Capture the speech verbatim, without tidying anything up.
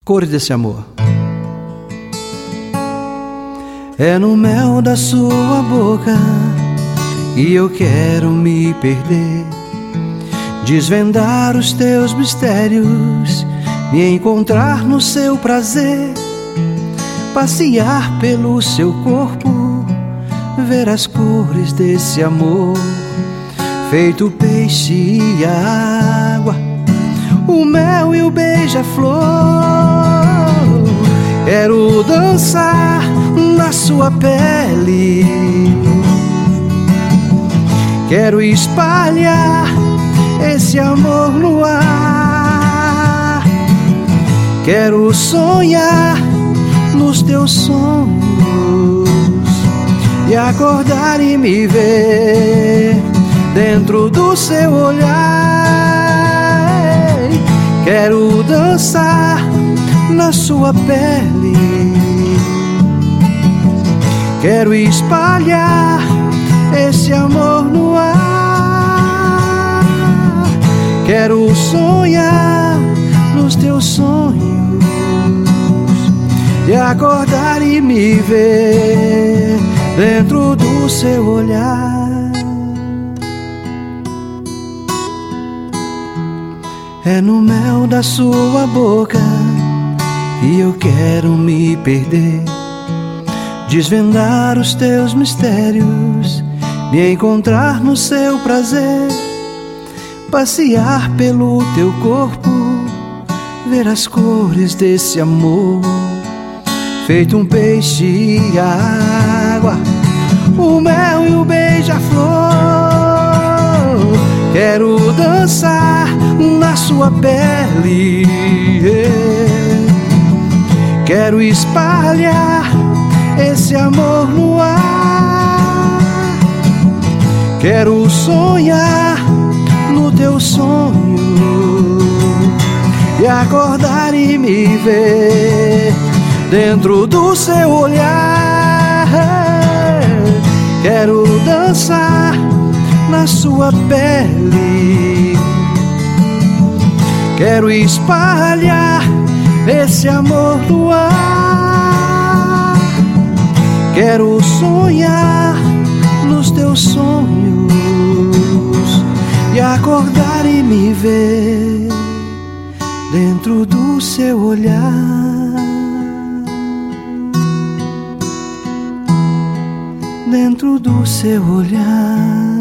Cores desse amor. É no mel da sua boca e eu quero me perder, desvendar os teus mistérios, me encontrar no seu prazer, passear pelo seu corpo, ver as cores desse amor, feito peixe e a água, o mel e o beija-flor. Quero dançar na sua pele, quero espalhar esse amor no ar, quero sonhar nos teus sonhos e acordar e me ver dentro do seu olhar. Quero dançar na sua pele, quero espalhar esse amor no ar, quero sonhar nos teus sonhos e acordar e me ver dentro do seu olhar. É no mel da sua boca e eu quero me perder, desvendar os teus mistérios, me encontrar no seu prazer, passear pelo teu corpo, ver as cores desse amor, feito um peixe e a água, o mel e o beija-flor. Quero dançar na sua pele, quero espalhar esse amor no ar, quero sonhar no teu sonho e acordar e me ver dentro do seu olhar. Quero dançar na sua pele, quero espalhar esse amor no ar, quero sonhar nos teus sonhos e acordar e me ver dentro do seu olhar, dentro do seu olhar.